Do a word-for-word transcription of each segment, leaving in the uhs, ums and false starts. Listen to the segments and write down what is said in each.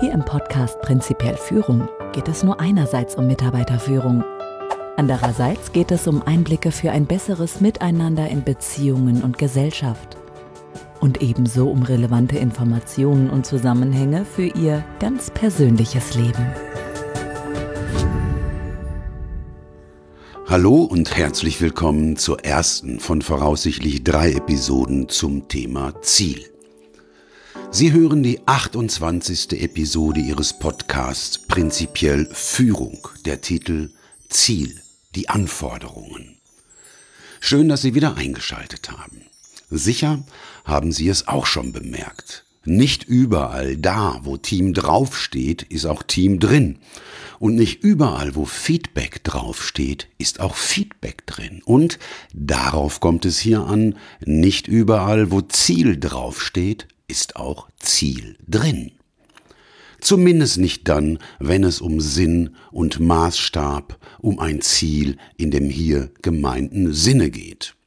Hier im Podcast Prinzipiell Führung geht es nur einerseits um Mitarbeiterführung. Andererseits geht es um Einblicke für ein besseres Miteinander in Beziehungen und Gesellschaft. Und ebenso um relevante Informationen und Zusammenhänge für Ihr ganz persönliches Leben. Hallo und herzlich willkommen zur ersten von voraussichtlich drei Episoden zum Thema Ziel. Sie hören die achtundzwanzigste Episode Ihres Podcasts Prinzipiell Führung, der Titel Ziel, die Anforderungen. Schön, dass Sie wieder eingeschaltet haben. Sicher haben Sie es auch schon bemerkt. Nicht überall da, wo Team draufsteht, ist auch Team drin. Und nicht überall, wo Feedback draufsteht, ist auch Feedback drin. Und darauf kommt es hier an, nicht überall, wo Ziel draufsteht, ist auch Ziel drin. Zumindest nicht dann, wenn es um Sinn und Maßstab, um ein Ziel in dem hier gemeinten Sinne geht.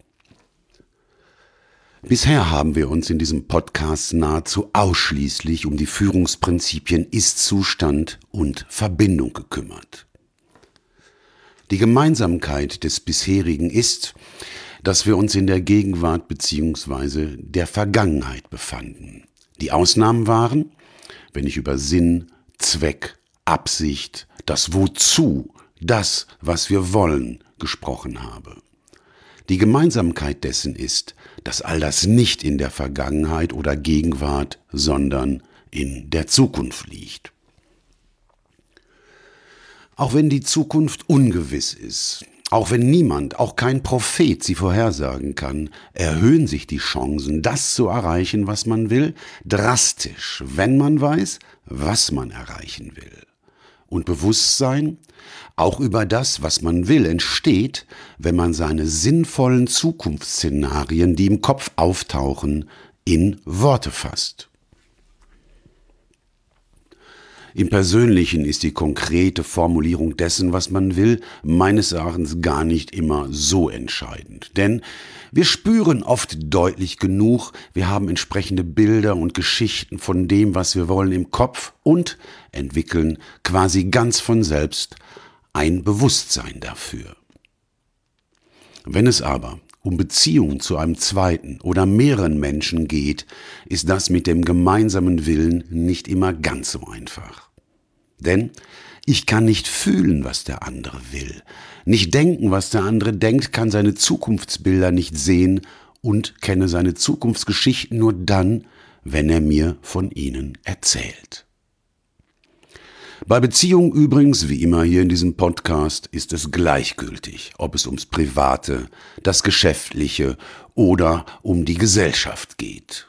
Bisher haben wir uns in diesem Podcast nahezu ausschließlich um die Führungsprinzipien Ist-Zustand und Verbindung gekümmert. Die Gemeinsamkeit des bisherigen ist, dass wir uns in der Gegenwart bzw. der Vergangenheit befanden. Die Ausnahmen waren, wenn ich über Sinn, Zweck, Absicht, das Wozu, das, was wir wollen, gesprochen habe. Die Gemeinsamkeit dessen ist, dass all das nicht in der Vergangenheit oder Gegenwart, sondern in der Zukunft liegt. Auch wenn die Zukunft ungewiss ist, auch wenn niemand, auch kein Prophet sie vorhersagen kann, erhöhen sich die Chancen, das zu erreichen, was man will, drastisch, wenn man weiß, was man erreichen will. Und Bewusstsein, auch über das, was man will, entsteht, wenn man seine sinnvollen Zukunftsszenarien, die im Kopf auftauchen, in Worte fasst. Im Persönlichen ist die konkrete Formulierung dessen, was man will, meines Erachtens gar nicht immer so entscheidend. Denn wir spüren oft deutlich genug, wir haben entsprechende Bilder und Geschichten von dem, was wir wollen, im Kopf und entwickeln quasi ganz von selbst ein Bewusstsein dafür. Wenn es aber um Beziehungen zu einem zweiten oder mehreren Menschen geht, ist das mit dem gemeinsamen Willen nicht immer ganz so einfach. Denn ich kann nicht fühlen, was der andere will, nicht denken, was der andere denkt, kann seine Zukunftsbilder nicht sehen und kenne seine Zukunftsgeschichten nur dann, wenn er mir von ihnen erzählt. Bei Beziehungen übrigens, wie immer hier in diesem Podcast, ist es gleichgültig, ob es ums Private, das Geschäftliche oder um die Gesellschaft geht.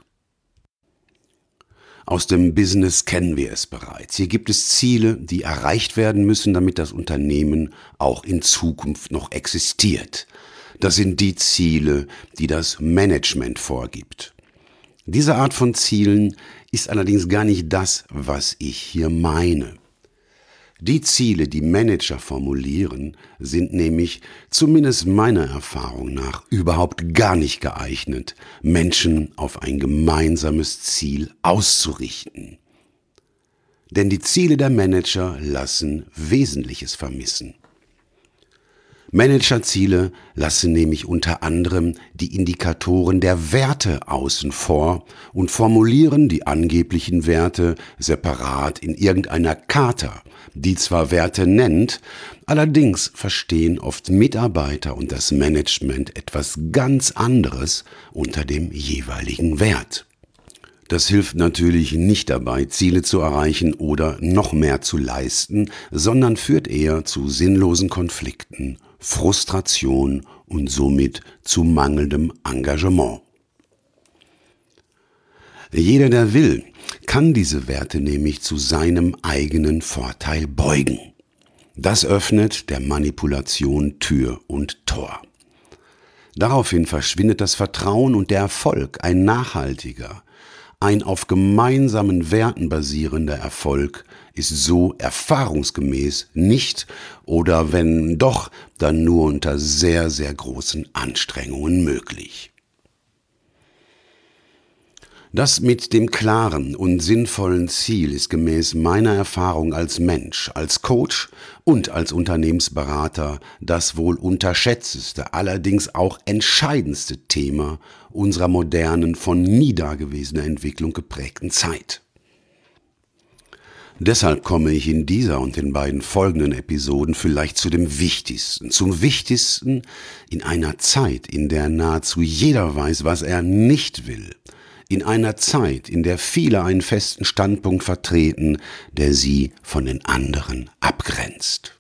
Aus dem Business kennen wir es bereits. Hier gibt es Ziele, die erreicht werden müssen, damit das Unternehmen auch in Zukunft noch existiert. Das sind die Ziele, die das Management vorgibt. Diese Art von Zielen ist allerdings gar nicht das, was ich hier meine. Die Ziele, die Manager formulieren, sind nämlich, zumindest meiner Erfahrung nach, überhaupt gar nicht geeignet, Menschen auf ein gemeinsames Ziel auszurichten. Denn die Ziele der Manager lassen Wesentliches vermissen. Managerziele lassen nämlich unter anderem die Indikatoren der Werte außen vor und formulieren die angeblichen Werte separat in irgendeiner Charta, die zwar Werte nennt, allerdings verstehen oft Mitarbeiter und das Management etwas ganz anderes unter dem jeweiligen Wert. Das hilft natürlich nicht dabei, Ziele zu erreichen oder noch mehr zu leisten, sondern führt eher zu sinnlosen Konflikten, Frustration und somit zu mangelndem Engagement. Jeder, der will, kann diese Werte nämlich zu seinem eigenen Vorteil beugen. Das öffnet der Manipulation Tür und Tor. Daraufhin verschwindet das Vertrauen und der Erfolg, ein nachhaltiger, ein auf gemeinsamen Werten basierender Erfolg, ist so erfahrungsgemäß nicht oder wenn doch, dann nur unter sehr, sehr großen Anstrengungen möglich. Das mit dem klaren und sinnvollen Ziel ist gemäß meiner Erfahrung als Mensch, als Coach und als Unternehmensberater das wohl unterschätzteste, allerdings auch entscheidendste Thema unserer modernen, von nie dagewesener Entwicklung geprägten Zeit. Deshalb komme ich in dieser und den beiden folgenden Episoden vielleicht zu dem Wichtigsten, zum Wichtigsten in einer Zeit, in der nahezu jeder weiß, was er nicht will. In einer Zeit, in der viele einen festen Standpunkt vertreten, der sie von den anderen abgrenzt.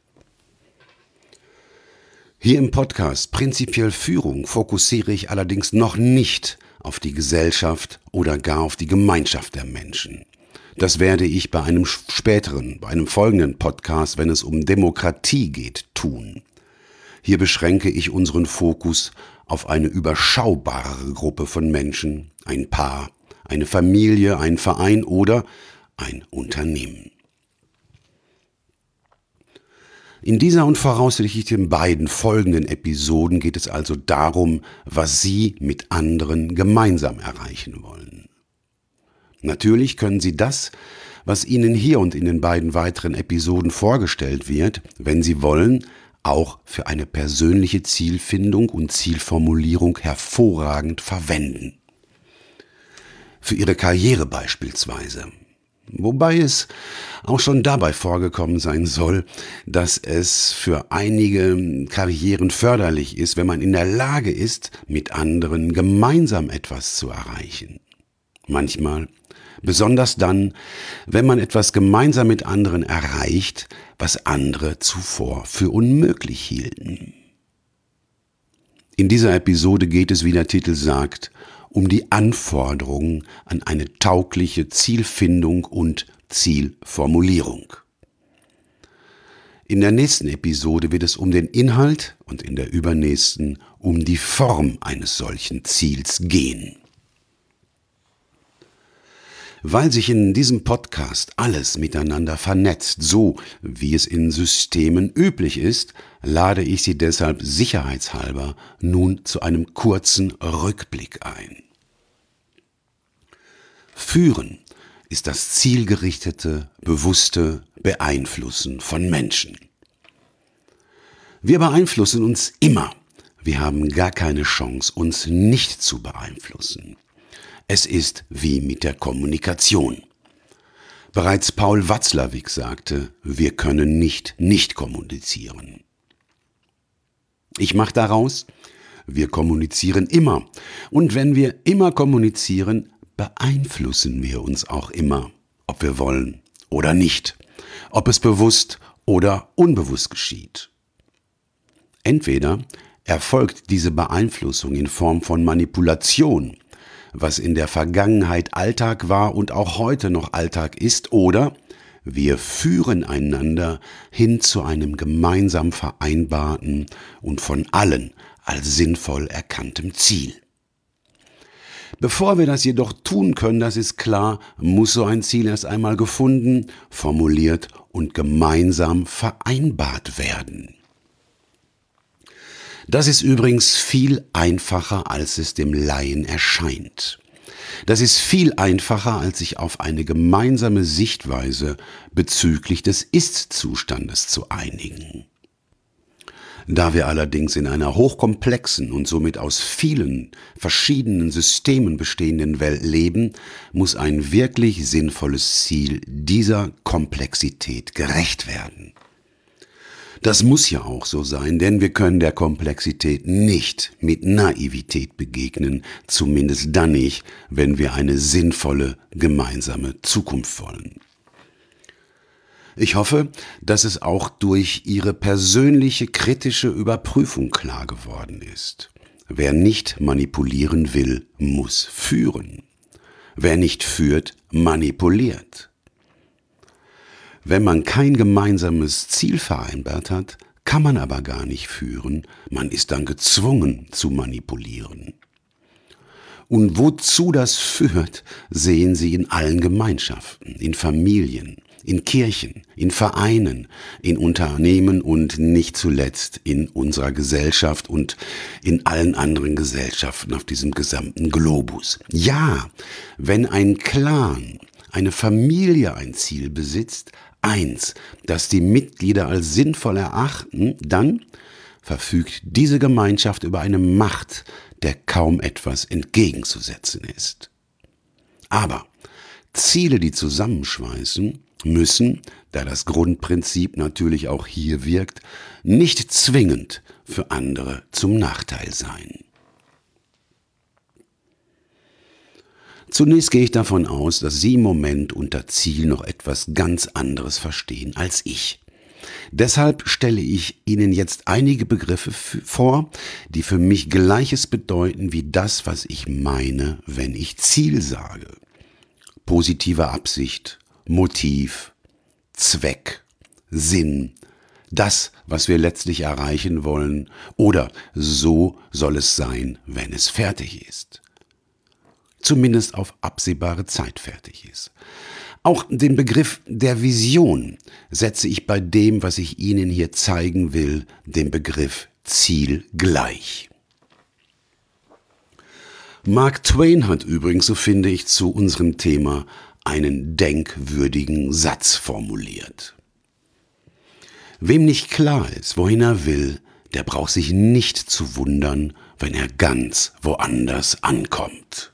Hier im Podcast Prinzipiell Führung fokussiere ich allerdings noch nicht auf die Gesellschaft oder gar auf die Gemeinschaft der Menschen. Das werde ich bei einem späteren, bei einem folgenden Podcast, wenn es um Demokratie geht, tun. Hier beschränke ich unseren Fokus auf eine überschaubare Gruppe von Menschen, ein Paar, eine Familie, ein Verein oder ein Unternehmen. In dieser und voraussichtlich den beiden folgenden Episoden geht es also darum, was Sie mit anderen gemeinsam erreichen wollen. Natürlich können Sie das, was Ihnen hier und in den beiden weiteren Episoden vorgestellt wird, wenn Sie wollen, auch für eine persönliche Zielfindung und Zielformulierung hervorragend verwenden. Für Ihre Karriere beispielsweise. Wobei es auch schon dabei vorgekommen sein soll, dass es für einige Karrieren förderlich ist, wenn man in der Lage ist, mit anderen gemeinsam etwas zu erreichen. Manchmal, besonders dann, wenn man etwas gemeinsam mit anderen erreicht, was andere zuvor für unmöglich hielten. In dieser Episode geht es, wie der Titel sagt, um die Anforderungen an eine taugliche Zielfindung und Zielformulierung. In der nächsten Episode wird es um den Inhalt und in der übernächsten um die Form eines solchen Ziels gehen. Weil sich in diesem Podcast alles miteinander vernetzt, so wie es in Systemen üblich ist, lade ich Sie deshalb sicherheitshalber nun zu einem kurzen Rückblick ein. Führen ist das zielgerichtete, bewusste Beeinflussen von Menschen. Wir beeinflussen uns immer. Wir haben gar keine Chance, uns nicht zu beeinflussen. Es ist wie mit der Kommunikation. Bereits Paul Watzlawick sagte, wir können nicht nicht kommunizieren. Ich mache daraus, wir kommunizieren immer. Und wenn wir immer kommunizieren, beeinflussen wir uns auch immer, ob wir wollen oder nicht, ob es bewusst oder unbewusst geschieht. Entweder erfolgt diese Beeinflussung in Form von Manipulation, was in der Vergangenheit Alltag war und auch heute noch Alltag ist, oder wir führen einander hin zu einem gemeinsam vereinbarten und von allen als sinnvoll erkanntem Ziel. Bevor wir das jedoch tun können, das ist klar, muss so ein Ziel erst einmal gefunden, formuliert und gemeinsam vereinbart werden. Das ist übrigens viel einfacher, als es dem Laien erscheint. Das ist viel einfacher, als sich auf eine gemeinsame Sichtweise bezüglich des Ist-Zustandes zu einigen. Da wir allerdings in einer hochkomplexen und somit aus vielen verschiedenen Systemen bestehenden Welt leben, muss ein wirklich sinnvolles Ziel dieser Komplexität gerecht werden. Das muss ja auch so sein, denn wir können der Komplexität nicht mit Naivität begegnen, zumindest dann nicht, wenn wir eine sinnvolle gemeinsame Zukunft wollen. Ich hoffe, dass es auch durch Ihre persönliche kritische Überprüfung klar geworden ist. Wer nicht manipulieren will, muss führen. Wer nicht führt, manipuliert. Wenn man kein gemeinsames Ziel vereinbart hat, kann man aber gar nicht führen, man ist dann gezwungen zu manipulieren. Und wozu das führt, sehen Sie in allen Gemeinschaften, in Familien, in Kirchen, in Vereinen, in Unternehmen und nicht zuletzt in unserer Gesellschaft und in allen anderen Gesellschaften auf diesem gesamten Globus. Ja, wenn ein Clan, eine Familie ein Ziel besitzt, eins, das die Mitglieder als sinnvoll erachten, dann verfügt diese Gemeinschaft über eine Macht, der kaum etwas entgegenzusetzen ist. Aber Ziele, die zusammenschweißen, müssen, da das Grundprinzip natürlich auch hier wirkt, nicht zwingend für andere zum Nachteil sein. Zunächst gehe ich davon aus, dass Sie im Moment unter Ziel noch etwas ganz anderes verstehen als ich. Deshalb stelle ich Ihnen jetzt einige Begriffe vor, die für mich Gleiches bedeuten wie das, was ich meine, wenn ich Ziel sage. Positive Absicht, Motiv, Zweck, Sinn, das, was wir letztlich erreichen wollen, oder so soll es sein, wenn es fertig ist. Zumindest auf absehbare Zeit fertig ist. Auch den Begriff der Vision setze ich bei dem, was ich Ihnen hier zeigen will, dem Begriff Ziel gleich. Mark Twain hat übrigens, so finde ich, zu unserem Thema einen denkwürdigen Satz formuliert. Wem nicht klar ist, wohin er will, der braucht sich nicht zu wundern, wenn er ganz woanders ankommt.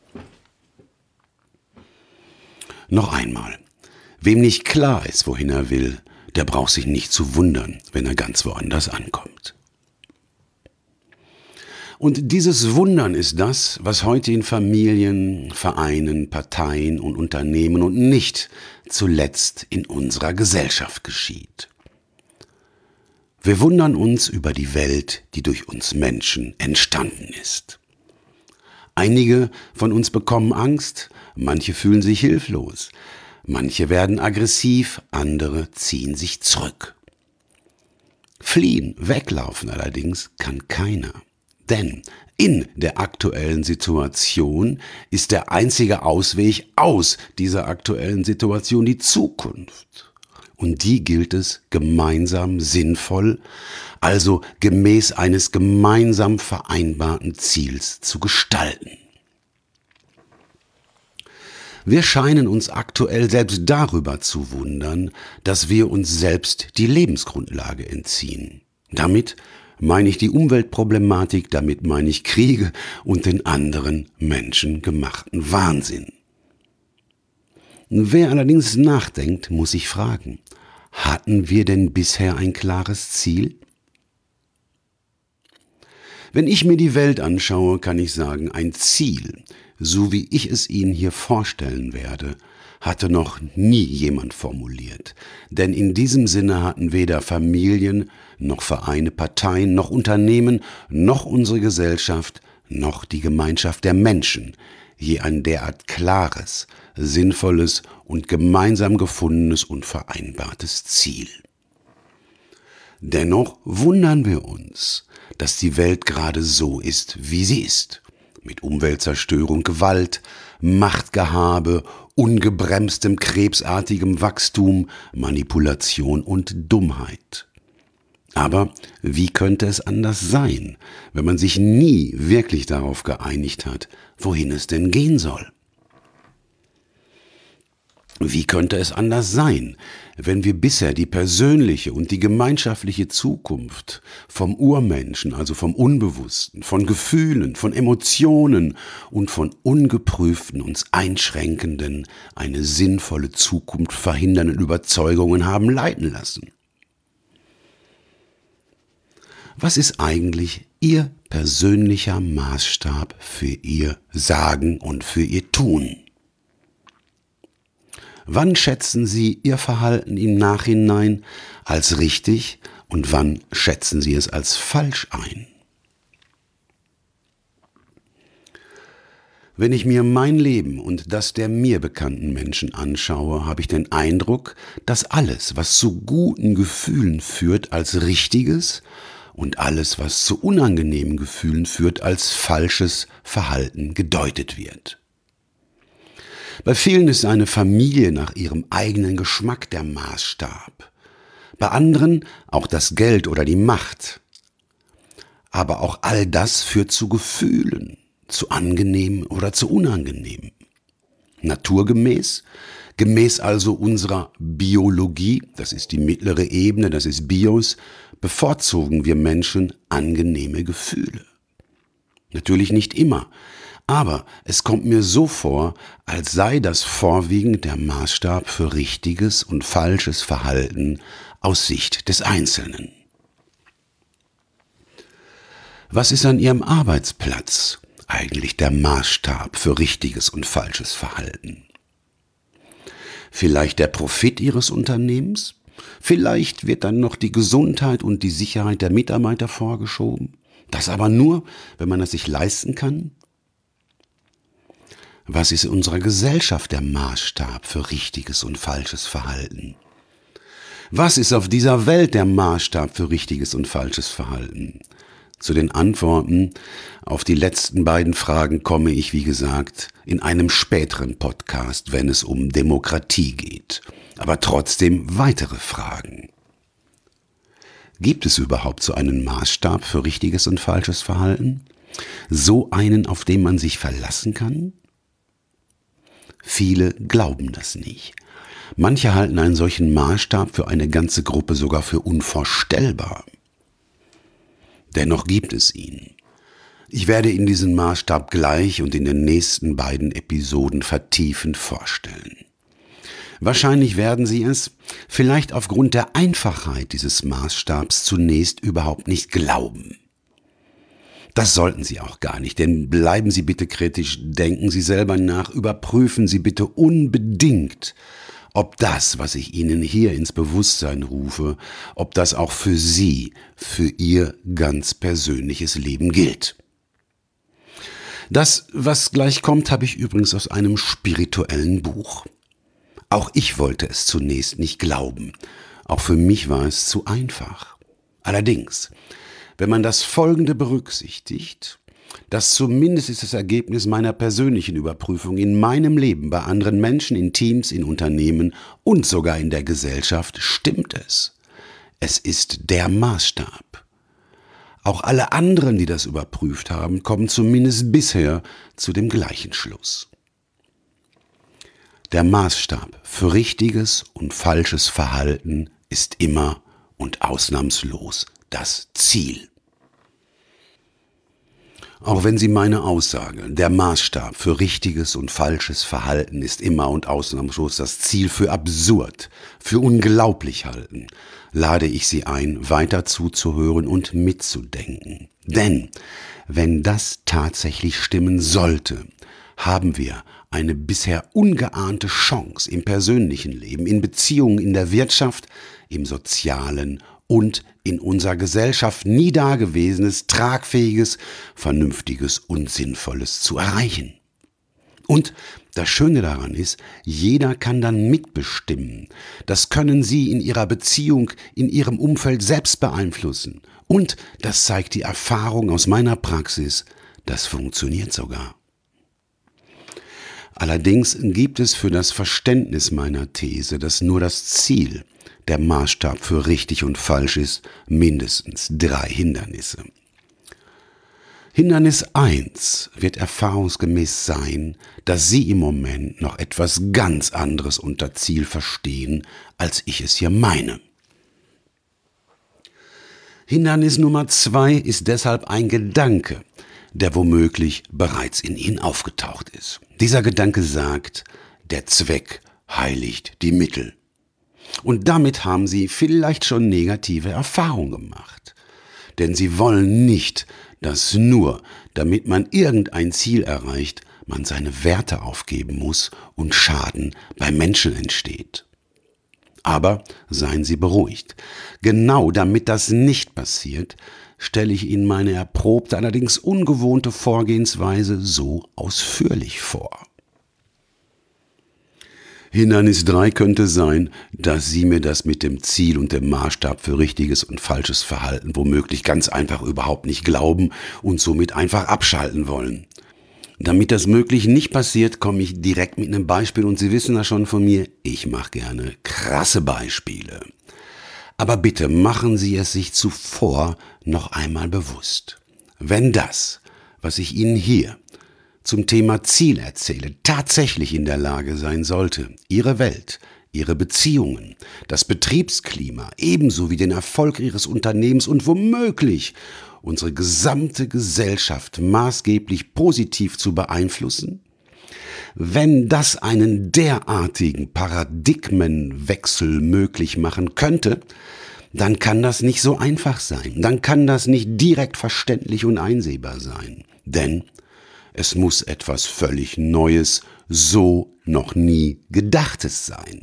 Noch einmal, wem nicht klar ist, wohin er will, der braucht sich nicht zu wundern, wenn er ganz woanders ankommt. Und dieses Wundern ist das, was heute in Familien, Vereinen, Parteien und Unternehmen und nicht zuletzt in unserer Gesellschaft geschieht. Wir wundern uns über die Welt, die durch uns Menschen entstanden ist. Einige von uns bekommen Angst, manche fühlen sich hilflos, manche werden aggressiv, andere ziehen sich zurück. Fliehen, weglaufen allerdings kann keiner. Denn in der aktuellen Situation ist der einzige Ausweg aus dieser aktuellen Situation die Zukunft. Und die gilt es gemeinsam sinnvoll, also gemäß eines gemeinsam vereinbarten Ziels zu gestalten. Wir scheinen uns aktuell selbst darüber zu wundern, dass wir uns selbst die Lebensgrundlage entziehen. Damit meine ich die Umweltproblematik, damit meine ich Kriege und den anderen menschengemachten Wahnsinn. Wer allerdings nachdenkt, muss sich fragen, hatten wir denn bisher ein klares Ziel? Wenn ich mir die Welt anschaue, kann ich sagen, ein Ziel, so wie ich es Ihnen hier vorstellen werde, hatte noch nie jemand formuliert. Denn in diesem Sinne hatten weder Familien, noch Vereine, Parteien, noch Unternehmen, noch unsere Gesellschaft, noch die Gemeinschaft der Menschen je ein derart klares, sinnvolles und gemeinsam gefundenes und vereinbartes Ziel. Dennoch wundern wir uns, dass die Welt gerade so ist, wie sie ist, mit Umweltzerstörung, Gewalt, Machtgehabe, ungebremstem krebsartigem Wachstum, Manipulation und Dummheit. Aber wie könnte es anders sein, wenn man sich nie wirklich darauf geeinigt hat, wohin es denn gehen soll? Wie könnte es anders sein, wenn wir bisher die persönliche und die gemeinschaftliche Zukunft vom Urmenschen, also vom Unbewussten, von Gefühlen, von Emotionen und von ungeprüften, uns einschränkenden, eine sinnvolle Zukunft verhindernden Überzeugungen haben leiten lassen? Was ist eigentlich Ihr persönlicher Maßstab für Ihr Sagen und für Ihr Tun? Wann schätzen Sie Ihr Verhalten im Nachhinein als richtig und wann schätzen Sie es als falsch ein? Wenn ich mir mein Leben und das der mir bekannten Menschen anschaue, habe ich den Eindruck, dass alles, was zu guten Gefühlen führt, als richtiges und alles, was zu unangenehmen Gefühlen führt, als falsches Verhalten gedeutet wird. Bei vielen ist eine Familie nach ihrem eigenen Geschmack der Maßstab. Bei anderen auch das Geld oder die Macht. Aber auch all das führt zu Gefühlen, zu angenehm oder zu unangenehm. Naturgemäß, gemäß also unserer Biologie, das ist die mittlere Ebene, das ist Bios, bevorzugen wir Menschen angenehme Gefühle. Natürlich nicht immer, aber es kommt mir so vor, als sei das vorwiegend der Maßstab für richtiges und falsches Verhalten aus Sicht des Einzelnen. Was ist an Ihrem Arbeitsplatz eigentlich der Maßstab für richtiges und falsches Verhalten? Vielleicht der Profit Ihres Unternehmens? Vielleicht wird dann noch die Gesundheit und die Sicherheit der Mitarbeiter vorgeschoben? Das aber nur, wenn man es sich leisten kann? Was ist in unserer Gesellschaft der Maßstab für richtiges und falsches Verhalten? Was ist auf dieser Welt der Maßstab für richtiges und falsches Verhalten? Zu den Antworten auf die letzten beiden Fragen komme ich, wie gesagt, in einem späteren Podcast, wenn es um Demokratie geht. Aber trotzdem weitere Fragen. Gibt es überhaupt so einen Maßstab für richtiges und falsches Verhalten? So einen, auf den man sich verlassen kann? Viele glauben das nicht. Manche halten einen solchen Maßstab für eine ganze Gruppe sogar für unvorstellbar. Dennoch gibt es ihn. Ich werde Ihnen diesen Maßstab gleich und in den nächsten beiden Episoden vertiefend vorstellen. Wahrscheinlich werden Sie es, vielleicht aufgrund der Einfachheit dieses Maßstabs, zunächst überhaupt nicht glauben. Das sollten Sie auch gar nicht, denn bleiben Sie bitte kritisch, denken Sie selber nach, überprüfen Sie bitte unbedingt, ob das, was ich Ihnen hier ins Bewusstsein rufe, ob das auch für Sie, für Ihr ganz persönliches Leben gilt. Das, was gleich kommt, habe ich übrigens aus einem spirituellen Buch. Auch ich wollte es zunächst nicht glauben. Auch für mich war es zu einfach. Allerdings, wenn man das Folgende berücksichtigt, das zumindest ist das Ergebnis meiner persönlichen Überprüfung in meinem Leben, bei anderen Menschen, in Teams, in Unternehmen und sogar in der Gesellschaft, stimmt es. Es ist der Maßstab. Auch alle anderen, die das überprüft haben, kommen zumindest bisher zu dem gleichen Schluss. Der Maßstab für richtiges und falsches Verhalten ist immer und ausnahmslos das Ziel. Auch wenn Sie meine Aussage, der Maßstab für richtiges und falsches Verhalten ist immer und ausnahmslos das Ziel, für absurd, für unglaublich halten, lade ich Sie ein, weiter zuzuhören und mitzudenken. Denn wenn das tatsächlich stimmen sollte, haben wir eine bisher ungeahnte Chance im persönlichen Leben, in Beziehungen, in der Wirtschaft, im Sozialen und in unserer Gesellschaft nie dagewesenes, tragfähiges, vernünftiges und Sinnvolles zu erreichen. Und das Schöne daran ist, jeder kann dann mitbestimmen. Das können Sie in Ihrer Beziehung, in Ihrem Umfeld selbst beeinflussen. Und, das zeigt die Erfahrung aus meiner Praxis, das funktioniert sogar. Allerdings gibt es für das Verständnis meiner These, dass nur das Ziel der Maßstab für richtig und falsch ist, mindestens drei Hindernisse. Hindernis eins wird erfahrungsgemäß sein, dass Sie im Moment noch etwas ganz anderes unter Ziel verstehen, als ich es hier meine. Hindernis Nummer zwei ist deshalb ein Gedanke, der womöglich bereits in Ihnen aufgetaucht ist. Dieser Gedanke sagt, der Zweck heiligt die Mittel. Und damit haben Sie vielleicht schon negative Erfahrungen gemacht. Denn Sie wollen nicht, dass nur, damit man irgendein Ziel erreicht, man seine Werte aufgeben muss und Schaden bei Menschen entsteht. Aber seien Sie beruhigt. Genau damit das nicht passiert, stelle ich Ihnen meine erprobte, allerdings ungewohnte Vorgehensweise so ausführlich vor. Hindernis drei könnte sein, dass Sie mir das mit dem Ziel und dem Maßstab für richtiges und falsches Verhalten womöglich ganz einfach überhaupt nicht glauben und somit einfach abschalten wollen. Damit das möglich nicht passiert, komme ich direkt mit einem Beispiel und Sie wissen das schon von mir, ich mache gerne krasse Beispiele. Aber bitte machen Sie es sich zuvor noch einmal bewusst. Wenn das, was ich Ihnen hier zum Thema Ziel erzähle, tatsächlich in der Lage sein sollte, Ihre Welt, Ihre Beziehungen, das Betriebsklima, ebenso wie den Erfolg Ihres Unternehmens und womöglich unsere gesamte Gesellschaft maßgeblich positiv zu beeinflussen? Wenn das einen derartigen Paradigmenwechsel möglich machen könnte, dann kann das nicht so einfach sein. Dann kann das nicht direkt verständlich und einsehbar sein. Denn es muss etwas völlig Neues, so noch nie Gedachtes sein.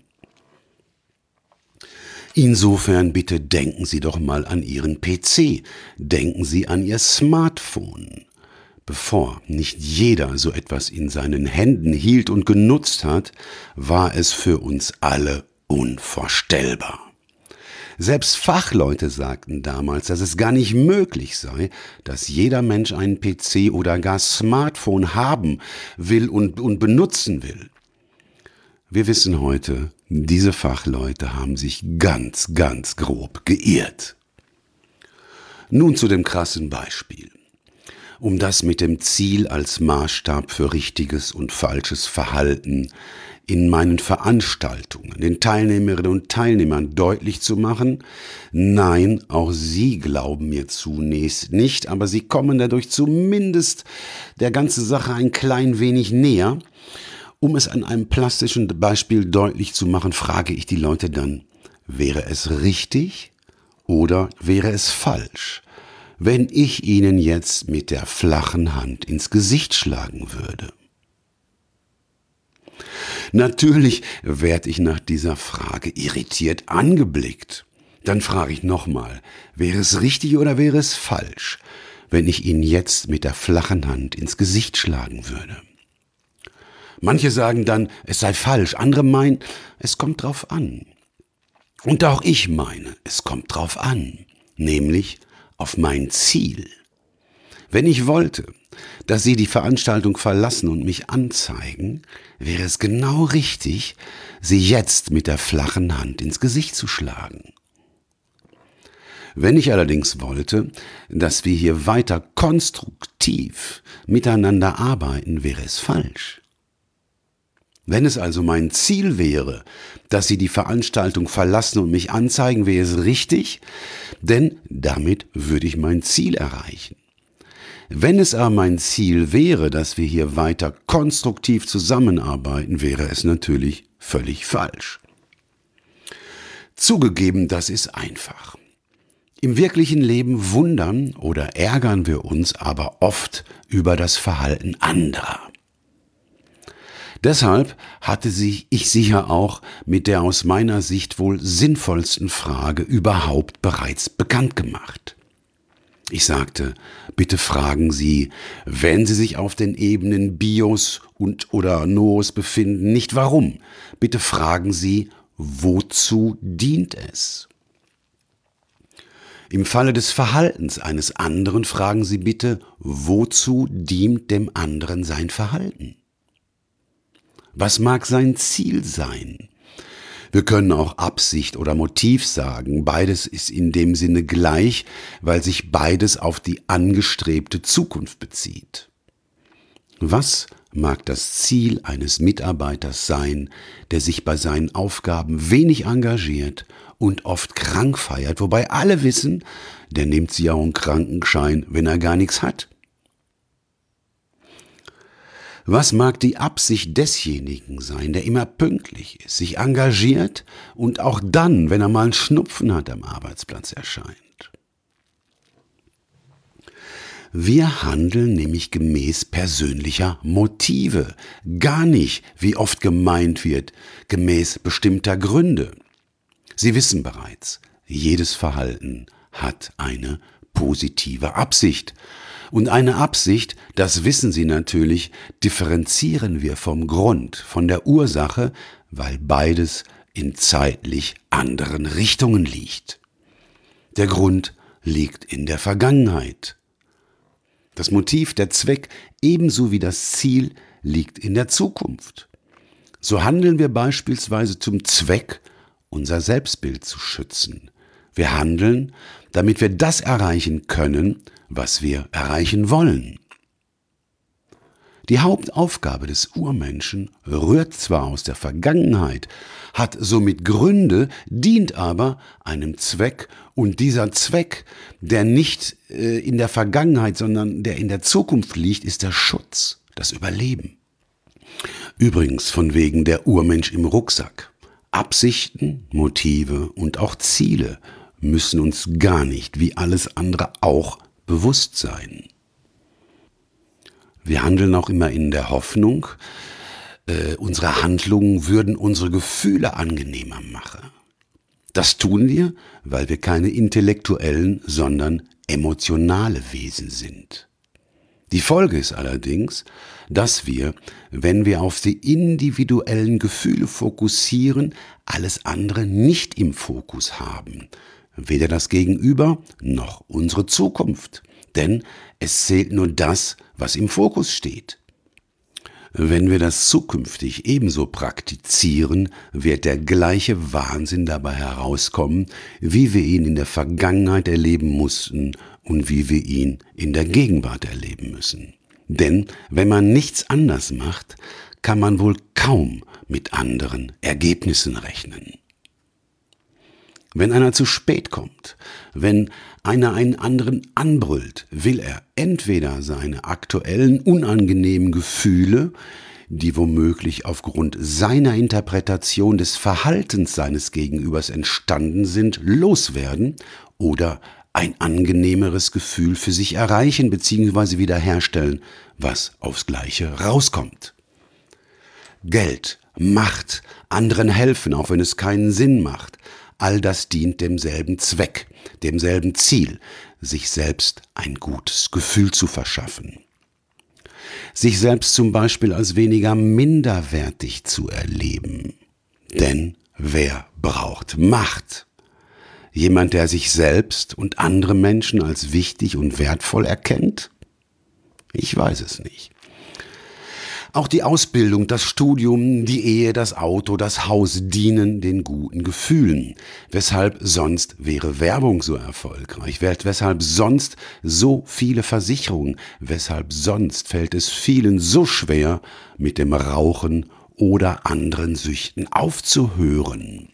Insofern bitte denken Sie doch mal an Ihren P C, denken Sie an Ihr Smartphone. Bevor nicht jeder so etwas in seinen Händen hielt und genutzt hat, war es für uns alle unvorstellbar. Selbst Fachleute sagten damals, dass es gar nicht möglich sei, dass jeder Mensch einen P C oder gar Smartphone haben will und, und benutzen will. Wir wissen heute, diese Fachleute haben sich ganz, ganz grob geirrt. Nun zu dem krassen Beispiel. Um das mit dem Ziel als Maßstab für richtiges und falsches Verhalten in meinen Veranstaltungen, den Teilnehmerinnen und Teilnehmern deutlich zu machen, nein, auch Sie glauben mir zunächst nicht, aber Sie kommen dadurch zumindest der ganzen Sache ein klein wenig näher. Um es an einem plastischen Beispiel deutlich zu machen, frage ich die Leute dann, wäre es richtig oder wäre es falsch, wenn ich Ihnen jetzt mit der flachen Hand ins Gesicht schlagen würde? Natürlich werde ich nach dieser Frage irritiert angeblickt. Dann frage ich nochmal, wäre es richtig oder wäre es falsch, wenn ich Ihnen jetzt mit der flachen Hand ins Gesicht schlagen würde? Manche sagen dann, es sei falsch, andere meinen, es kommt drauf an. Und auch ich meine, es kommt drauf an, nämlich auf mein Ziel. Wenn ich wollte, dass Sie die Veranstaltung verlassen und mich anzeigen, wäre es genau richtig, Sie jetzt mit der flachen Hand ins Gesicht zu schlagen. Wenn ich allerdings wollte, dass wir hier weiter konstruktiv miteinander arbeiten, wäre es falsch. Wenn es also mein Ziel wäre, dass Sie die Veranstaltung verlassen und mich anzeigen, wäre es richtig, denn damit würde ich mein Ziel erreichen. Wenn es aber mein Ziel wäre, dass wir hier weiter konstruktiv zusammenarbeiten, wäre es natürlich völlig falsch. Zugegeben, das ist einfach. Im wirklichen Leben wundern oder ärgern wir uns aber oft über das Verhalten anderer. Deshalb hatte sich ich sicher auch mit der aus meiner Sicht wohl sinnvollsten Frage überhaupt bereits bekannt gemacht. Ich sagte, bitte fragen Sie, wenn Sie sich auf den Ebenen Bios und oder Noos befinden, nicht warum. Bitte fragen Sie, wozu dient es? Im Falle des Verhaltens eines anderen fragen Sie bitte, wozu dient dem anderen sein Verhalten? Was mag sein Ziel sein? Wir können auch Absicht oder Motiv sagen. Beides ist in dem Sinne gleich, weil sich beides auf die angestrebte Zukunft bezieht. Was mag das Ziel eines Mitarbeiters sein, der sich bei seinen Aufgaben wenig engagiert und oft krank feiert, wobei alle wissen, der nimmt sich auch einen Krankenschein, wenn er gar nichts hat? Was mag die Absicht desjenigen sein, der immer pünktlich ist, sich engagiert und auch dann, wenn er mal einen Schnupfen hat, am Arbeitsplatz erscheint? Wir handeln nämlich gemäß persönlicher Motive, gar nicht, wie oft gemeint wird, gemäß bestimmter Gründe. Sie wissen bereits, jedes Verhalten hat eine positive Absicht. Und eine Absicht, das wissen Sie natürlich, differenzieren wir vom Grund, von der Ursache, weil beides in zeitlich anderen Richtungen liegt. Der Grund liegt in der Vergangenheit. Das Motiv, der Zweck ebenso wie das Ziel liegt in der Zukunft. So handeln wir beispielsweise zum Zweck, unser Selbstbild zu schützen. Wir handeln, damit wir das erreichen können, was wir erreichen wollen. Die Hauptaufgabe des Urmenschen rührt zwar aus der Vergangenheit, hat somit Gründe, dient aber einem Zweck, und dieser Zweck, der nicht äh, in der Vergangenheit, sondern der in der Zukunft liegt, ist der Schutz, das Überleben. Übrigens von wegen der Urmensch im Rucksack. Absichten, Motive und auch Ziele müssen uns gar nicht, wie alles andere auch, bewusst sein. Wir handeln auch immer in der Hoffnung, äh, unsere Handlungen würden unsere Gefühle angenehmer machen. Das tun wir, weil wir keine intellektuellen, sondern emotionale Wesen sind. Die Folge ist allerdings, dass wir, wenn wir auf die individuellen Gefühle fokussieren, alles andere nicht im Fokus haben. Weder das Gegenüber noch unsere Zukunft. Denn es zählt nur das, was im Fokus steht. Wenn wir das zukünftig ebenso praktizieren, wird der gleiche Wahnsinn dabei herauskommen, wie wir ihn in der Vergangenheit erleben mussten und wie wir ihn in der Gegenwart erleben müssen. Denn wenn man nichts anders macht, kann man wohl kaum mit anderen Ergebnissen rechnen. Wenn einer zu spät kommt, wenn einer einen anderen anbrüllt, will er entweder seine aktuellen unangenehmen Gefühle, die womöglich aufgrund seiner Interpretation des Verhaltens seines Gegenübers entstanden sind, loswerden oder ein angenehmeres Gefühl für sich erreichen bzw. wiederherstellen, was aufs Gleiche rauskommt. Geld, Macht, anderen helfen, auch wenn es keinen Sinn macht. All das dient demselben Zweck, demselben Ziel, sich selbst ein gutes Gefühl zu verschaffen. Sich selbst zum Beispiel als weniger minderwertig zu erleben. Denn wer braucht Macht? Jemand, der sich selbst und andere Menschen als wichtig und wertvoll erkennt? Ich weiß es nicht. Auch die Ausbildung, das Studium, die Ehe, das Auto, das Haus dienen den guten Gefühlen. Weshalb sonst wäre Werbung so erfolgreich? Weshalb sonst so viele Versicherungen? Weshalb sonst fällt es vielen so schwer, mit dem Rauchen oder anderen Süchten aufzuhören?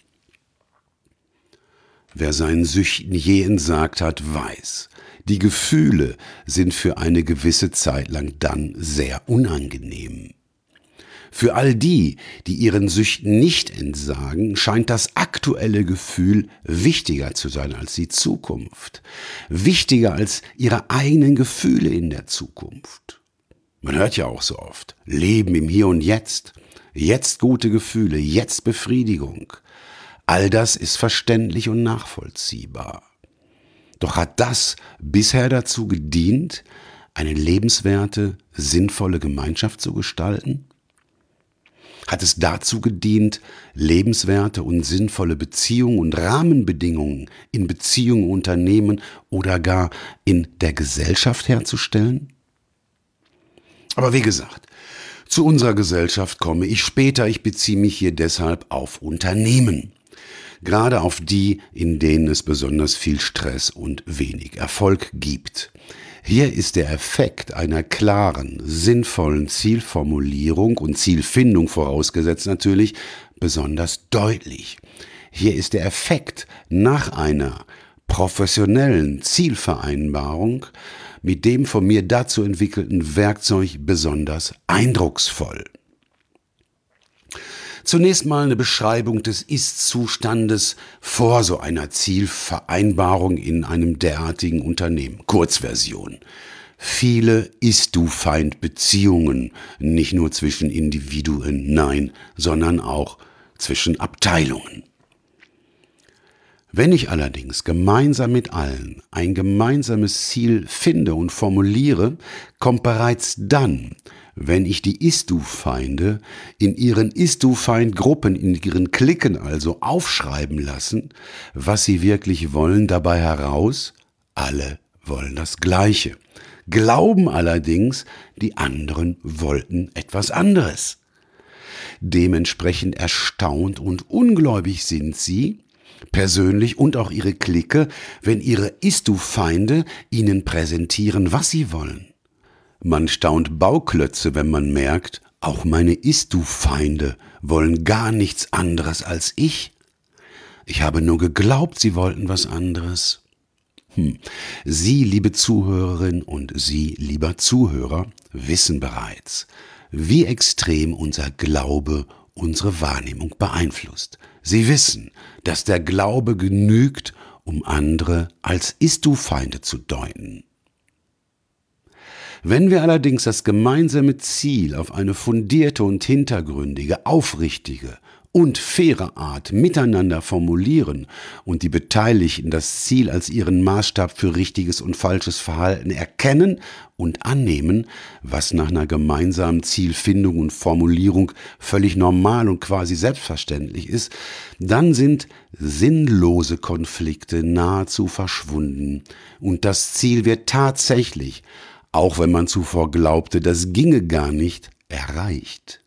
Wer seinen Süchten je entsagt hat, weiß, die Gefühle sind für eine gewisse Zeit lang dann sehr unangenehm. Für all die, die ihren Süchten nicht entsagen, scheint das aktuelle Gefühl wichtiger zu sein als die Zukunft. Wichtiger als ihre eigenen Gefühle in der Zukunft. Man hört ja auch so oft, Leben im Hier und Jetzt, jetzt gute Gefühle, jetzt Befriedigung. All das ist verständlich und nachvollziehbar. Doch hat das bisher dazu gedient, eine lebenswerte, sinnvolle Gemeinschaft zu gestalten? Hat es dazu gedient, lebenswerte und sinnvolle Beziehungen und Rahmenbedingungen in Beziehungen, Unternehmen oder gar in der Gesellschaft herzustellen? Aber wie gesagt, zu unserer Gesellschaft komme ich später. Ich beziehe mich hier deshalb auf Unternehmen. Gerade auf die, in denen es besonders viel Stress und wenig Erfolg gibt. Hier ist der Effekt einer klaren, sinnvollen Zielformulierung und Zielfindung vorausgesetzt natürlich besonders deutlich. Hier ist der Effekt nach einer professionellen Zielvereinbarung mit dem von mir dazu entwickelten Werkzeug besonders eindrucksvoll. Zunächst mal eine Beschreibung des Ist-Zustandes vor so einer Zielvereinbarung in einem derartigen Unternehmen. Kurzversion. Viele Ist-Du-Feind-Beziehungen, nicht nur zwischen Individuen, nein, sondern auch zwischen Abteilungen. Wenn ich allerdings gemeinsam mit allen ein gemeinsames Ziel finde und formuliere, kommt bereits dann, wenn ich die Ist-Du-Feinde in ihren Ist-Du-Feind-Gruppen, in ihren Cliquen also aufschreiben lassen, was sie wirklich wollen, dabei heraus, alle wollen das Gleiche. glauben allerdings, die anderen wollten etwas anderes. Dementsprechend erstaunt und ungläubig sind sie, persönlich und auch ihre Clique, wenn ihre Ist-Du-Feinde ihnen präsentieren, was sie wollen. Man staunt Bauklötze, wenn man merkt, auch meine Ist-Du-Feinde wollen gar nichts anderes als ich. Ich habe nur geglaubt, sie wollten was anderes. Hm. Sie, liebe Zuhörerin und Sie, lieber Zuhörer, wissen bereits, wie extrem unser Glaube unsere Wahrnehmung beeinflusst. Sie wissen, dass der Glaube genügt, um andere als Ist-Du-Feinde zu deuten. Wenn wir allerdings das gemeinsame Ziel auf eine fundierte und hintergründige, aufrichtige und faire Art miteinander formulieren und die Beteiligten das Ziel als ihren Maßstab für richtiges und falsches Verhalten erkennen und annehmen, was nach einer gemeinsamen Zielfindung und Formulierung völlig normal und quasi selbstverständlich ist, dann sind sinnlose Konflikte nahezu verschwunden und das Ziel wird tatsächlich, auch wenn man zuvor glaubte, das ginge gar nicht, erreicht.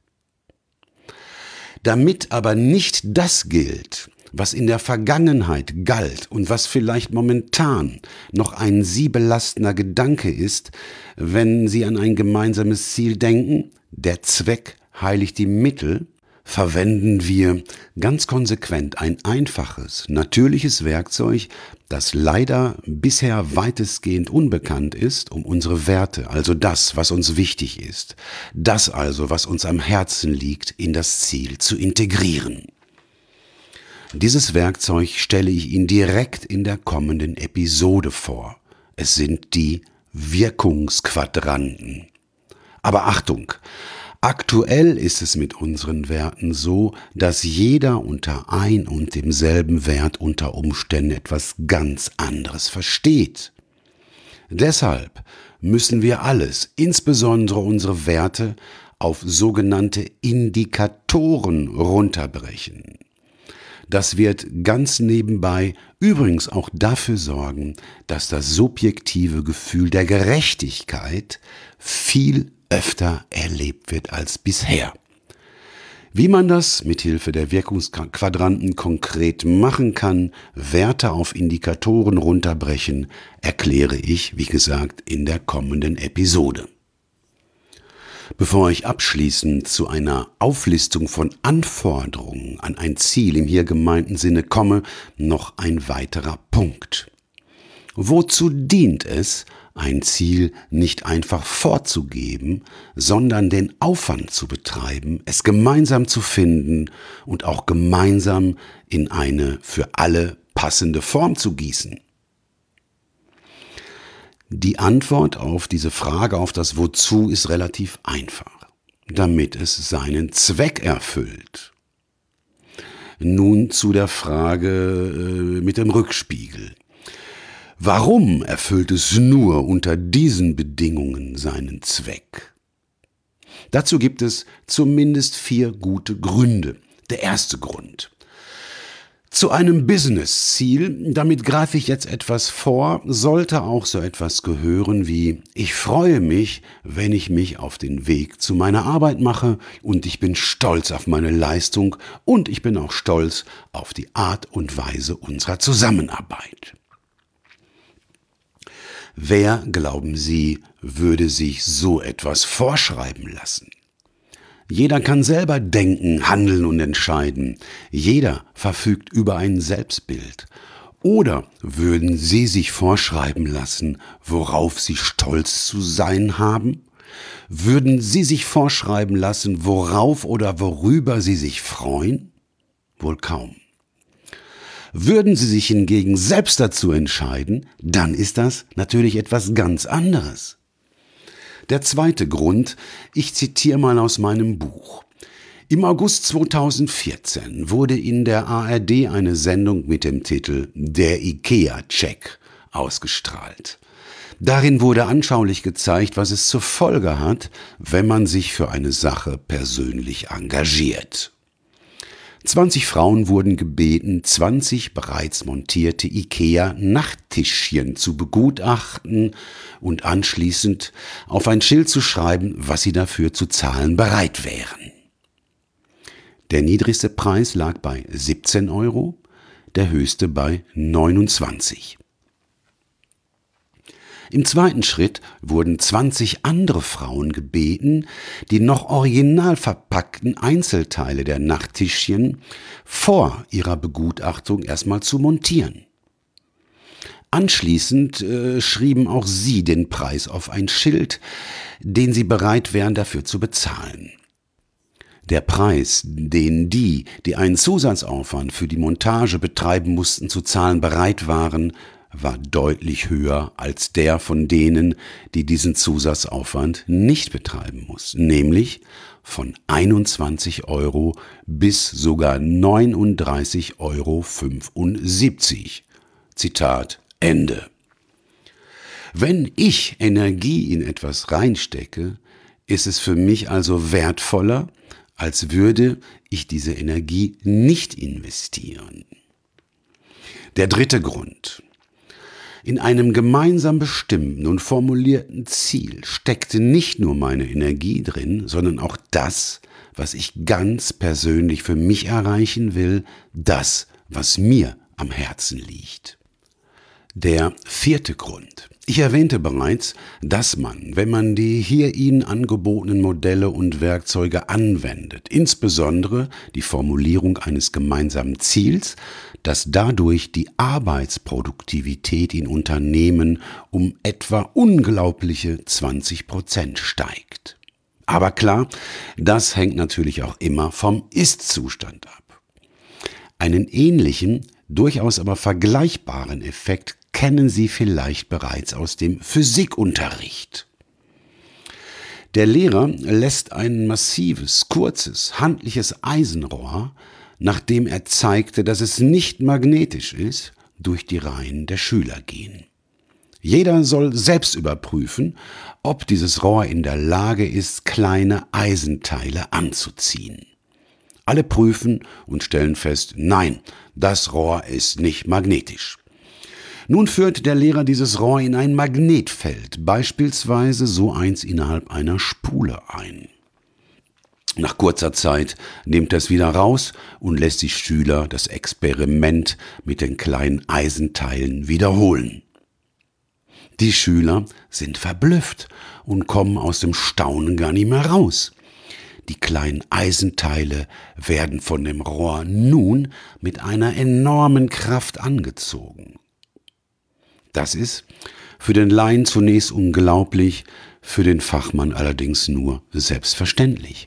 Damit aber nicht das gilt, was in der Vergangenheit galt und was vielleicht momentan noch ein Sie belastender Gedanke ist, wenn Sie an ein gemeinsames Ziel denken, der Zweck heiligt die Mittel, verwenden wir ganz konsequent ein einfaches, natürliches Werkzeug, das leider bisher weitestgehend unbekannt ist, um unsere Werte, also das, was uns wichtig ist, das also, was uns am Herzen liegt, in das Ziel zu integrieren. Dieses Werkzeug stelle ich Ihnen direkt in der kommenden Episode vor. Es sind die Wirkungsquadranten. Aber Achtung! Aktuell ist es mit unseren Werten so, dass jeder unter ein und demselben Wert unter Umständen etwas ganz anderes versteht. Deshalb müssen wir alles, insbesondere unsere Werte, auf sogenannte Indikatoren runterbrechen. Das wird ganz nebenbei übrigens auch dafür sorgen, dass das subjektive Gefühl der Gerechtigkeit viel öfter erlebt wird als bisher. Wie man das mithilfe der Wirkungsquadranten konkret machen kann, Werte auf Indikatoren runterbrechen, erkläre ich, wie gesagt, in der kommenden Episode. Bevor ich abschließend zu einer Auflistung von Anforderungen an ein Ziel im hier gemeinten Sinne komme, noch ein weiterer Punkt. Wozu dient es, ein Ziel nicht einfach vorzugeben, sondern den Aufwand zu betreiben, es gemeinsam zu finden und auch gemeinsam in eine für alle passende Form zu gießen? Die Antwort auf diese Frage, auf das Wozu, ist relativ einfach, damit es seinen Zweck erfüllt. Nun zu der Frage äh, mit dem Rückspiegel. Warum erfüllt es nur unter diesen Bedingungen seinen Zweck? Dazu gibt es zumindest vier gute Gründe. Der erste Grund. Zu einem Business-Ziel, damit greife ich jetzt etwas vor, sollte auch so etwas gehören wie: Ich freue mich, wenn ich mich auf den Weg zu meiner Arbeit mache und ich bin stolz auf meine Leistung und ich bin auch stolz auf die Art und Weise unserer Zusammenarbeit. Wer, glauben Sie, würde sich so etwas vorschreiben lassen? Jeder kann selber denken, handeln und entscheiden. Jeder verfügt über ein Selbstbild. Oder würden Sie sich vorschreiben lassen, worauf Sie stolz zu sein haben? Würden Sie sich vorschreiben lassen, worauf oder worüber Sie sich freuen? Wohl kaum. Würden Sie sich hingegen selbst dazu entscheiden, dann ist das natürlich etwas ganz anderes. Der zweite Grund, ich zitiere mal aus meinem Buch. Im August zweitausendvierzehn wurde in der A R D eine Sendung mit dem Titel Der IKEA-Check ausgestrahlt. Darin wurde anschaulich gezeigt, was es zur Folge hat, wenn man sich für eine Sache persönlich engagiert. zwanzig Frauen wurden gebeten, zwanzig bereits montierte IKEA-Nachttischchen zu begutachten und anschließend auf ein Schild zu schreiben, was sie dafür zu zahlen bereit wären. Der niedrigste Preis lag bei siebzehn Euro, der höchste bei neunundzwanzig. Im zweiten Schritt wurden zwanzig andere Frauen gebeten, die noch original verpackten Einzelteile der Nachttischchen vor ihrer Begutachtung erstmal zu montieren. Anschließend äh, schrieben auch sie den Preis auf ein Schild, den sie bereit wären dafür zu bezahlen. Der Preis, den die, die einen Zusatzaufwand für die Montage betreiben mussten, zu zahlen bereit waren, war deutlich höher als der von denen, die diesen Zusatzaufwand nicht betreiben mussten, nämlich von einundzwanzig Euro bis sogar neununddreißig Euro fünfundsiebzig. Zitat Ende. Wenn ich Energie in etwas reinstecke, ist es für mich also wertvoller, als würde ich diese Energie nicht investieren. Der dritte Grund. In einem gemeinsam bestimmten und formulierten Ziel steckte nicht nur meine Energie drin, sondern auch das, was ich ganz persönlich für mich erreichen will, das, was mir am Herzen liegt. Der vierte Grund. Ich erwähnte bereits, dass man, wenn man die hier Ihnen angebotenen Modelle und Werkzeuge anwendet, insbesondere die Formulierung eines gemeinsamen Ziels, dass dadurch die Arbeitsproduktivität in Unternehmen um etwa unglaubliche zwanzig Prozent steigt. Aber klar, das hängt natürlich auch immer vom Ist-Zustand ab. Einen ähnlichen, durchaus aber vergleichbaren Effekt kennen Sie vielleicht bereits aus dem Physikunterricht. Der Lehrer lässt ein massives, kurzes, handliches Eisenrohr, nachdem er zeigte, dass es nicht magnetisch ist, durch die Reihen der Schüler gehen. Jeder soll selbst überprüfen, ob dieses Rohr in der Lage ist, kleine Eisenteile anzuziehen. Alle prüfen und stellen fest, nein, das Rohr ist nicht magnetisch. Nun führt der Lehrer dieses Rohr in ein Magnetfeld, beispielsweise so eins innerhalb einer Spule ein. Nach kurzer Zeit nimmt er es wieder raus und lässt die Schüler das Experiment mit den kleinen Eisenteilen wiederholen. Die Schüler sind verblüfft und kommen aus dem Staunen gar nicht mehr raus. Die kleinen Eisenteile werden von dem Rohr nun mit einer enormen Kraft angezogen. Das ist für den Laien zunächst unglaublich, für den Fachmann allerdings nur selbstverständlich.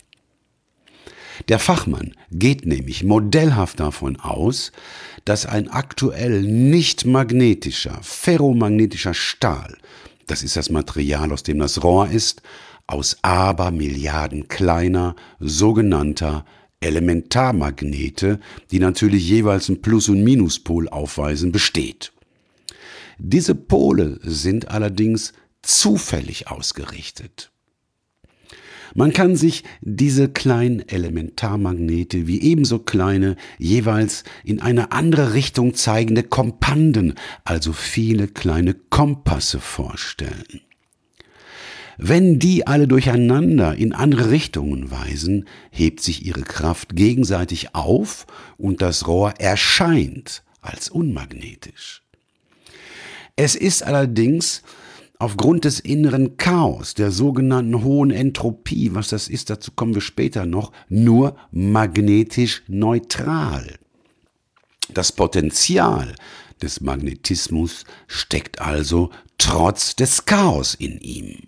Der Fachmann geht nämlich modellhaft davon aus, dass ein aktuell nicht magnetischer, ferromagnetischer Stahl, das ist das Material, aus dem das Rohr ist, aus Abermilliarden kleiner, sogenannter Elementarmagnete, die natürlich jeweils einen Plus- und Minuspol aufweisen, besteht. Diese Pole sind allerdings zufällig ausgerichtet. Man kann sich diese kleinen Elementarmagnete wie ebenso kleine, jeweils in eine andere Richtung zeigende Kompanden, also viele kleine Kompasse vorstellen. Wenn die alle durcheinander in andere Richtungen weisen, hebt sich ihre Kraft gegenseitig auf und das Rohr erscheint als unmagnetisch. Es ist allerdings aufgrund des inneren Chaos, der sogenannten hohen Entropie, was das ist, dazu kommen wir später noch, nur magnetisch neutral. Das Potenzial des Magnetismus steckt also trotz des Chaos in ihm.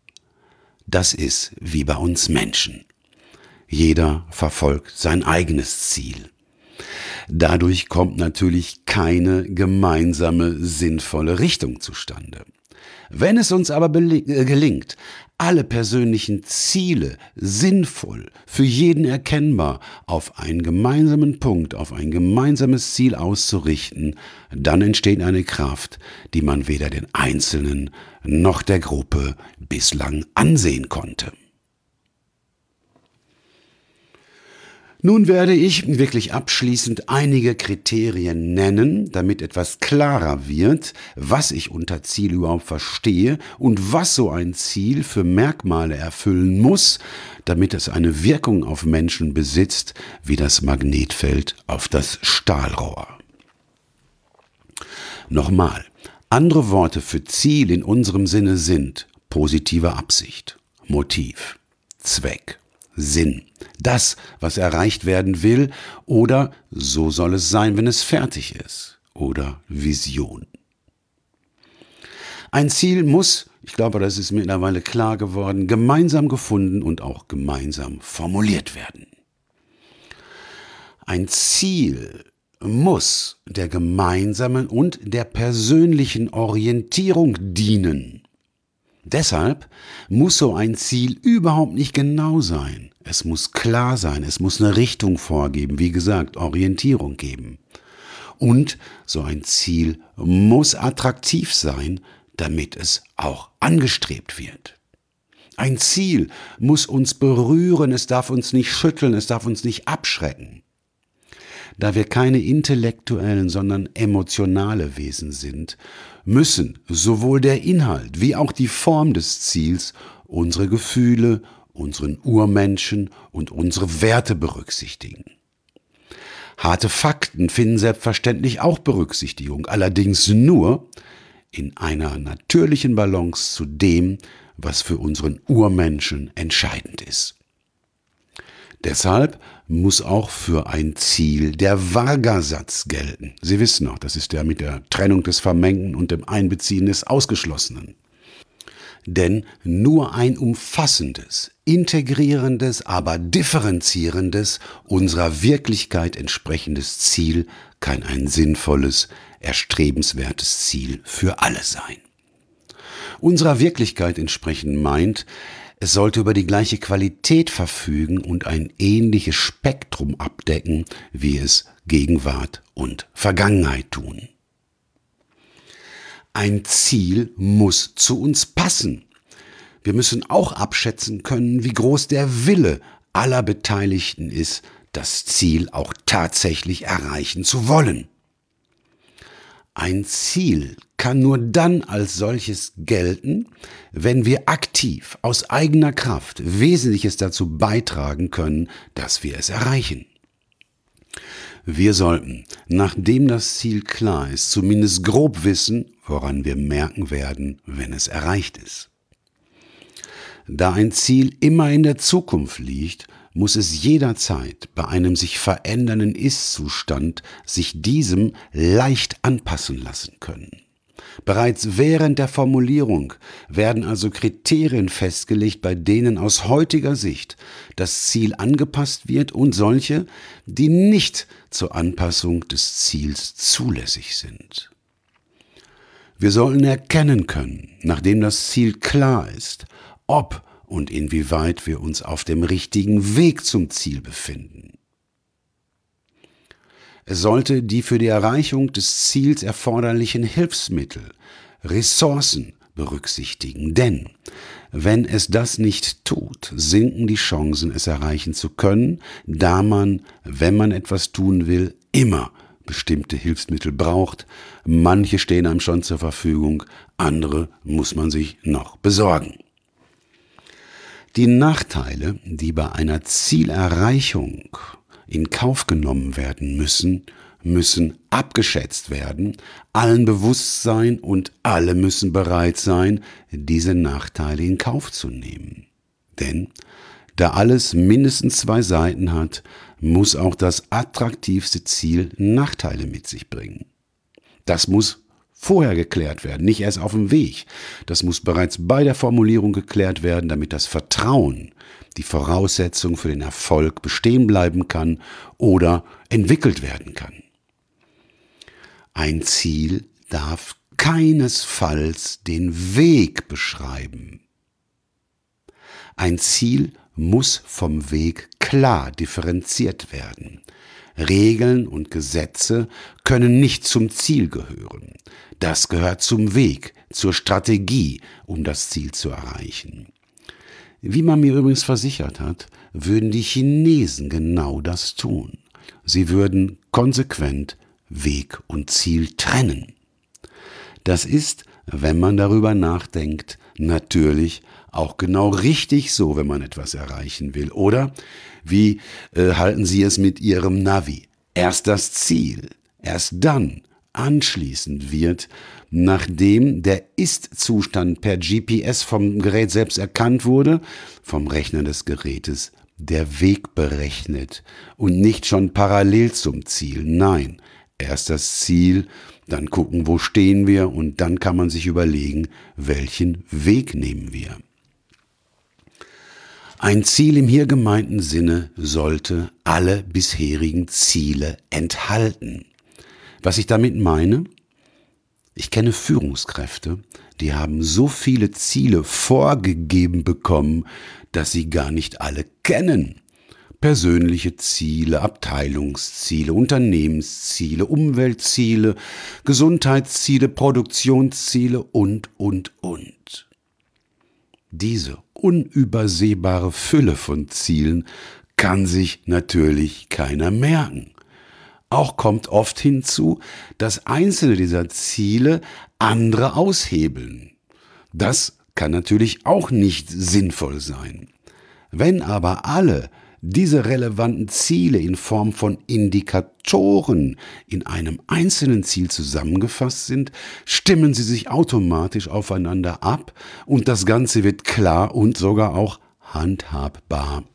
Das ist wie bei uns Menschen. Jeder verfolgt sein eigenes Ziel. Dadurch kommt natürlich keine gemeinsame, sinnvolle Richtung zustande. Wenn es uns aber gelingt, alle persönlichen Ziele sinnvoll, für jeden erkennbar, auf einen gemeinsamen Punkt, auf ein gemeinsames Ziel auszurichten, dann entsteht eine Kraft, die man weder den Einzelnen noch der Gruppe bislang ansehen konnte. Nun werde ich wirklich abschließend einige Kriterien nennen, damit etwas klarer wird, was ich unter Ziel überhaupt verstehe und was so ein Ziel für Merkmale erfüllen muss, damit es eine Wirkung auf Menschen besitzt, wie das Magnetfeld auf das Stahlrohr. Nochmal, andere Worte für Ziel in unserem Sinne sind positive Absicht, Motiv, Zweck, Sinn, das, was erreicht werden will, oder so soll es sein, wenn es fertig ist, oder Vision. Ein Ziel muss, ich glaube, das ist mittlerweile klar geworden, gemeinsam gefunden und auch gemeinsam formuliert werden. Ein Ziel muss der gemeinsamen und der persönlichen Orientierung dienen. Deshalb muss so ein Ziel überhaupt nicht genau sein. Es muss klar sein, es muss eine Richtung vorgeben, wie gesagt, Orientierung geben. Und so ein Ziel muss attraktiv sein, damit es auch angestrebt wird. Ein Ziel muss uns berühren, es darf uns nicht schütteln, es darf uns nicht abschrecken. Da wir keine intellektuellen, sondern emotionale Wesen sind, müssen sowohl der Inhalt wie auch die Form des Ziels unsere Gefühle, unseren Urmenschen und unsere Werte berücksichtigen. Harte Fakten finden selbstverständlich auch Berücksichtigung, allerdings nur in einer natürlichen Balance zu dem, was für unseren Urmenschen entscheidend ist. Deshalb muss auch für ein Ziel der Varga-Satz gelten. Sie wissen noch, das ist der mit der Trennung des Vermengten und dem Einbeziehen des Ausgeschlossenen. Denn nur ein umfassendes, integrierendes, aber differenzierendes, unserer Wirklichkeit entsprechendes Ziel kann ein sinnvolles, erstrebenswertes Ziel für alle sein. Unserer Wirklichkeit entsprechend meint, es sollte über die gleiche Qualität verfügen und ein ähnliches Spektrum abdecken, wie es Gegenwart und Vergangenheit tun. Ein Ziel muss zu uns passen. Wir müssen auch abschätzen können, wie groß der Wille aller Beteiligten ist, das Ziel auch tatsächlich erreichen zu wollen. Ein Ziel kann nur dann als solches gelten, wenn wir aktiv aus eigener Kraft Wesentliches dazu beitragen können, dass wir es erreichen. Wir sollten, nachdem das Ziel klar ist, zumindest grob wissen, woran wir merken werden, wenn es erreicht ist. Da ein Ziel immer in der Zukunft liegt, muss es jederzeit bei einem sich verändernden Ist-Zustand sich diesem leicht anpassen lassen können. Bereits während der Formulierung werden also Kriterien festgelegt, bei denen aus heutiger Sicht das Ziel angepasst wird und solche, die nicht zur Anpassung des Ziels zulässig sind. Wir sollen erkennen können, nachdem das Ziel klar ist, ob und inwieweit wir uns auf dem richtigen Weg zum Ziel befinden. Es sollte die für die Erreichung des Ziels erforderlichen Hilfsmittel, Ressourcen berücksichtigen, denn wenn es das nicht tut, sinken die Chancen, es erreichen zu können, da man, wenn man etwas tun will, immer bestimmte Hilfsmittel braucht. Manche stehen einem schon zur Verfügung, andere muss man sich noch besorgen. Die Nachteile, die bei einer Zielerreichung in Kauf genommen werden müssen, müssen abgeschätzt werden, allen bewusst sein und alle müssen bereit sein, diese Nachteile in Kauf zu nehmen. Denn da alles mindestens zwei Seiten hat, muss auch das attraktivste Ziel Nachteile mit sich bringen. Das muss vorher geklärt werden, nicht erst auf dem Weg. Das muss bereits bei der Formulierung geklärt werden, damit das Vertrauen, die Voraussetzung für den Erfolg bestehen bleiben kann oder entwickelt werden kann. Ein Ziel darf keinesfalls den Weg beschreiben. Ein Ziel muss vom Weg klar differenziert werden. Regeln und Gesetze können nicht zum Ziel gehören. Das gehört zum Weg, zur Strategie, um das Ziel zu erreichen. Wie man mir übrigens versichert hat, würden die Chinesen genau das tun. Sie würden konsequent Weg und Ziel trennen. Das ist, wenn man darüber nachdenkt, natürlich auch genau richtig so, wenn man etwas erreichen will. Oder wie äh, halten Sie es mit Ihrem Navi? Erst das Ziel, erst dann, anschließend wird, nachdem der Ist-Zustand per G P S vom Gerät selbst erkannt wurde, vom Rechner des Gerätes der Weg berechnet und nicht schon parallel zum Ziel. Nein, erst das Ziel, dann gucken, wo stehen wir und dann kann man sich überlegen, welchen Weg nehmen wir. Ein Ziel im hier gemeinten Sinne sollte alle bisherigen Ziele enthalten. Was ich damit meine? Ich kenne Führungskräfte, die haben so viele Ziele vorgegeben bekommen, dass sie gar nicht alle kennen. Persönliche Ziele, Abteilungsziele, Unternehmensziele, Umweltziele, Gesundheitsziele, Produktionsziele und, und, und. Diese unübersehbare Fülle von Zielen kann sich natürlich keiner merken. Auch kommt oft hinzu, dass einzelne dieser Ziele andere aushebeln. Das kann natürlich auch nicht sinnvoll sein. Wenn aber alle diese relevanten Ziele in Form von Indikatoren in einem einzelnen Ziel zusammengefasst sind, stimmen sie sich automatisch aufeinander ab und das Ganze wird klar und sogar auch handhabbar.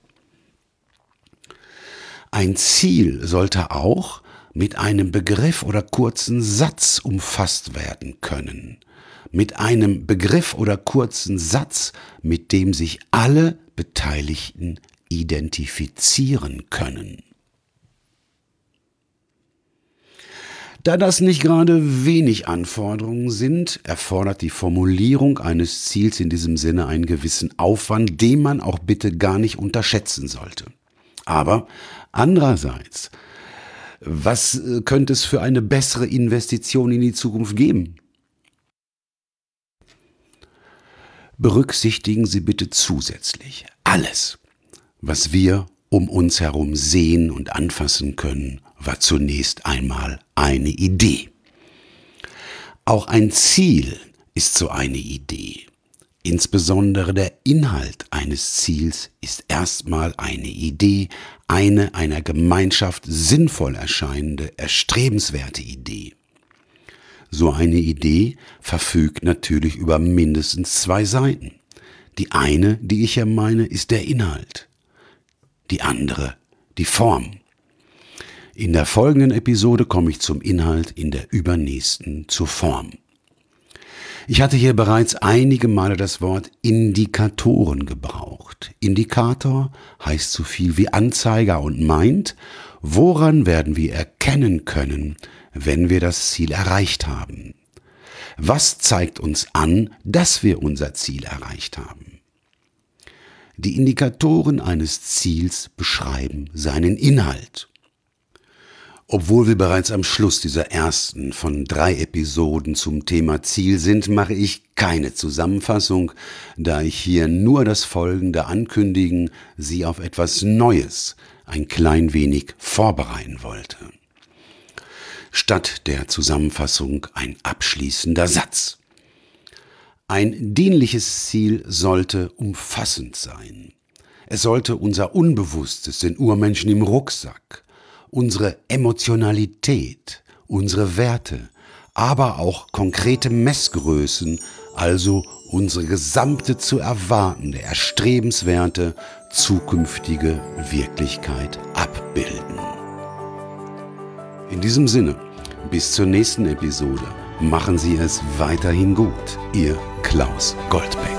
Ein Ziel sollte auch mit einem Begriff oder kurzen Satz umfasst werden können. Mit einem Begriff oder kurzen Satz, mit dem sich alle Beteiligten identifizieren können. Da das nicht gerade wenig Anforderungen sind, erfordert die Formulierung eines Ziels in diesem Sinne einen gewissen Aufwand, den man auch bitte gar nicht unterschätzen sollte. Aber andererseits, was könnte es für eine bessere Investition in die Zukunft geben? Berücksichtigen Sie bitte zusätzlich alles, was wir um uns herum sehen und anfassen können, war zunächst einmal eine Idee. Auch ein Ziel ist so eine Idee. Insbesondere der Inhalt eines Ziels ist erstmal eine Idee, eine einer Gemeinschaft sinnvoll erscheinende, erstrebenswerte Idee. So eine Idee verfügt natürlich über mindestens zwei Seiten. Die eine, die ich hier meine, ist der Inhalt. Die andere, die Form. In der folgenden Episode komme ich zum Inhalt, in der übernächsten zur Form. Ich hatte hier bereits einige Male das Wort Indikatoren gebraucht. Indikator heißt so viel wie Anzeiger und meint, woran werden wir erkennen können, wenn wir das Ziel erreicht haben? Was zeigt uns an, dass wir unser Ziel erreicht haben? Die Indikatoren eines Ziels beschreiben seinen Inhalt. Obwohl wir bereits am Schluss dieser ersten von drei Episoden zum Thema Ziel sind, mache ich keine Zusammenfassung, da ich hier nur das Folgende ankündigen, Sie auf etwas Neues ein klein wenig vorbereiten wollte. Statt der Zusammenfassung ein abschließender Satz. Ein dienliches Ziel sollte umfassend sein. Es sollte unser Unbewusstes, den Urmenschen im Rucksack, unsere Emotionalität, unsere Werte, aber auch konkrete Messgrößen, also unsere gesamte zu erwartende, erstrebenswerte, zukünftige Wirklichkeit abbilden. In diesem Sinne, bis zur nächsten Episode. Machen Sie es weiterhin gut. Ihr Klaus Goldbeck.